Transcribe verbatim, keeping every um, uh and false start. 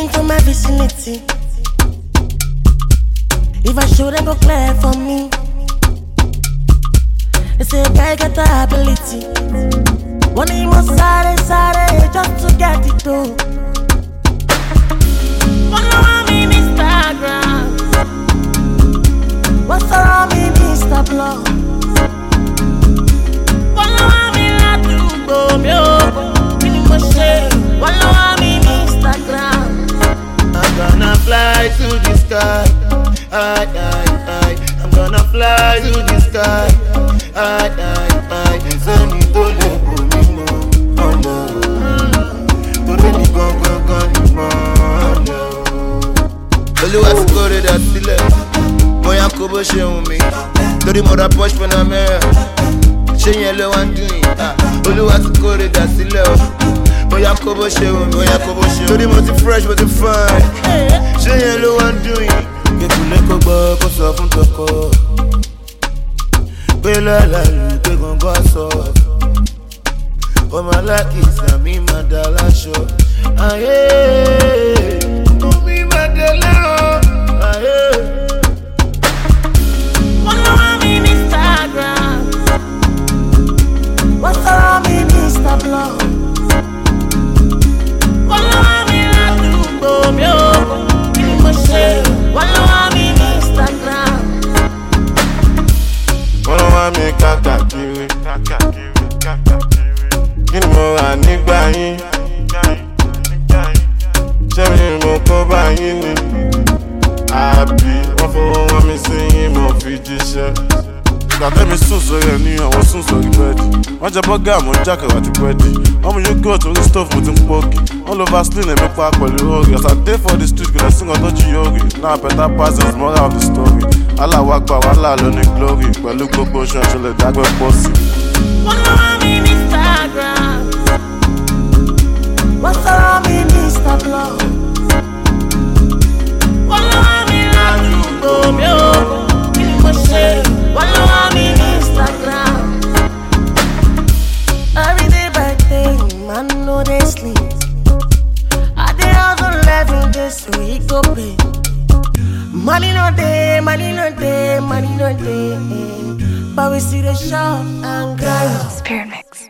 into my vicinity. If I show them go clear for me. They say a guy got the ability. One of you must side side just to get it through. Follow me on Instagram. What's around me Insta blog? Follow me la tu go mio. Minimum share. Follow me on Instagram. I'm gonna fly to the sky. I, I, I. I'm gonna fly to the sky. I, I, I. Send me to the moon. Oh no. To the go go go no. Olúwa ti kórè dà sílẹ̀. Bóyá kó bó ṣe wù mí. Lórí mo ra Porsche Panamera. Ṣé yẹn ló wá ń dùn yìí? Olúwa ti kórè dà sílẹ̀ o. Bóyá kó bó ṣe wù mí. Bóyá kó bó ṣe wù mí. Lórí mo ti fresh mo ti fine. Ṣé yẹn ló wá ń dùn yìí? Kékulé kó gbọ́ kó sọ fún tọkọ. Pé lọ́la lù pé gangan sọ. Ọmọ alákìsà mi máa dá láṣọ. Ayé mi máa dé lẹ́rọ̀. Ayé. Follow me on Instagram. What's around me Insta blog? Follow me la tu go mio. Minimum share. Follow me on Instagram. Follow me káàkiri. Kí ni mo rà nígbà yín? Ṣé mi mo kó bá yín ni? Àbí wọ́n fowó wọn mi sí yín mo fi jíṣẹ́. Gàtẹ́mi sùn sórí ẹ̀ ní àwọn sùn sórí bẹ́ẹ̀dì. Wọ́n jẹ bọ́gà mo ń jákàrà àti búrẹ́dì. Wọ́n mú yogurt orí stove mo ti ń pọ́ọ̀kì. Wọ́n lo vaseline èmi pa pẹ̀lú orí. As I dey for the street kò lè sìn kan tó jí yóò rí. Now better pass is moral of the story. Aláwa gba wàhálà ló ní glory. Pẹ̀lú gbogbo oṣù ẹ̀ṣọ́ lè dágbẹ́ pọ̀ sí. Follow me on Instagram. What's around me Insta blog? Follow me la tu go mio. Minimum share. Follow me on Instagram. Every day by day, man no they sleep. I dey hustle every day so he go pay. Money no day, money no day, money no day. But we see the shop and grind. Spirit Mix.